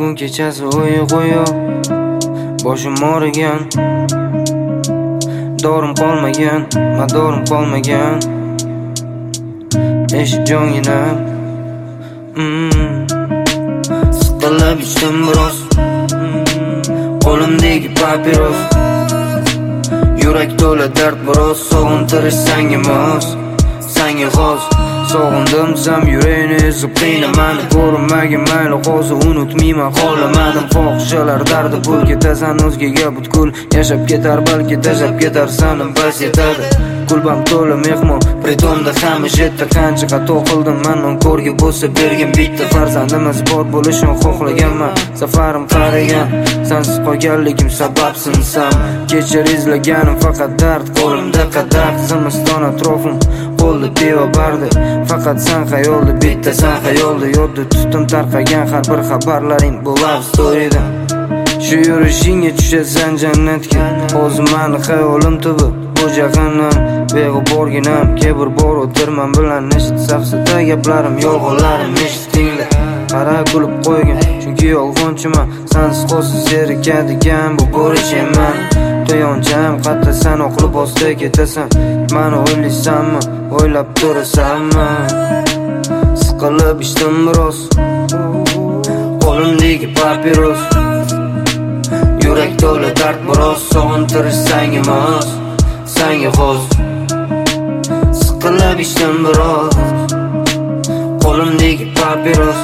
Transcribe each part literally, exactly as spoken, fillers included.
Bugun kechasi uyquyo, boshim og'rigan, dorim qolmagan, madorim qolmagan. Eshit jonginam, mm. Siqilib ichdim biroz, qo'limdagi papiros, yurak to'la dard biroz. Sog'intirish sanga mos, sanga xos. Sog'indim sam yurakni ezib qiynamani, ko'rinmagin mayli hozir unutmayman. Xohlamadim fohishalar dardi, pul ketasan o'zgaga butkul, yashab ketar balki tashlab ketar sani bas yetadi. Kulbam to'la mehmon, pritomda hamisha yetta. Qancha xato qildim man, ko'rga bo'lsa bergin bitta. Farzandimiz bor bo'lishini xohlaganman, safarim qarigan, sensiz qolganligim sababsinsam. Kechir izlaganim faqat dard, qo'limda qadah, zimiston atrofim qo'lda pivo bardi. Faqat sen xayolda, bitta sen xayolda. Yodda tutdim tarqagan har bir xabarlaring bu love story'da. Shu yurishingga tushasan jannatga, hozir mani xayolim tubi bu jahannam. Beg'uborginam, kibr bor o'tirman bilan eshit safsata gaplarim, yolg'onlarim eshitinglar. Qara kulib qo'ygin, chunki yolg'onchiman. Sensiz qolsiz zerikadigan bu bo'lishiman. To'yoncham qatta san oqilib osta ketasan. Mani o'ylaysanmi, o'ylab turasanmi? Siqilib ichdim biroz, qo'limdagi papiros, yurak to'la dard biroz. Sog'intirish sanga mos, sanga xos. Siqilib ichdim biroz, qo'limdagi papiros,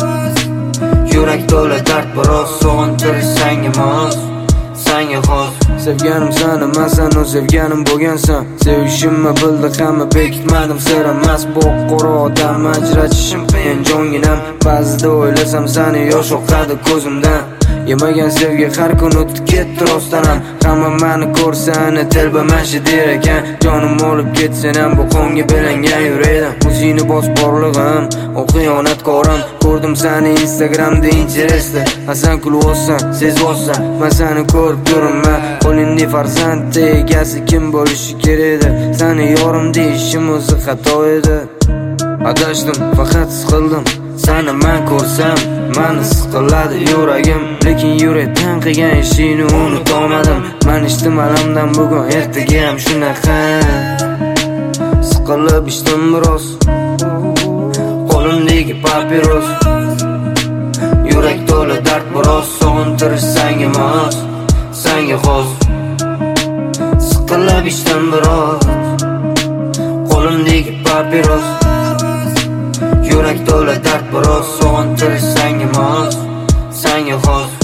yurak to'la dard biroz. Sog'intirish sanga mos, sanga xos. Sevganim seni, men sen o sevganim bo'lgansan. Sevishimni bildi hamma, bekitmadim sira emas. Bu qora odam ajratishim qiyin jonginam. Ba'zida o'ylasam seni, yosh oqadi ko'zimdan. Yemagan sevgi har kun o'tib ketdi rostdanam. Hamma meni ko'rsani telbamashi der ekan. Jonim olib ketsin ham bu qonga belangan yurakdan. O'zingni bos borlig'im, o xiyonatkorim. Ko'rdim seni Instagramda, Interestda. Hasan kulib sezvosan, men seni ko'rib turibman. Qo'lingni farzandga egasi kim bo'lishi kerak edi. Seni yorim deyishim o'zi xato edi. Adashdim, faqat siqildim. Seni men ko'rsam, meni siqiladi yuragim. Lekin yurakdan qilgan ishingni unutolmadim. Men ichdim alamdan bugun, ertaga ham shunaqa. Siqilib ichdim biroz, qo'limdagi papiros, yurak to'la dard biroz. Sog'intirish sanga mos, sanga xos. Siqilib ichdim biroz, qo'limdagi papiros, yurak to'la dard biroz. Sog'intirish sanga mos, sanga xos.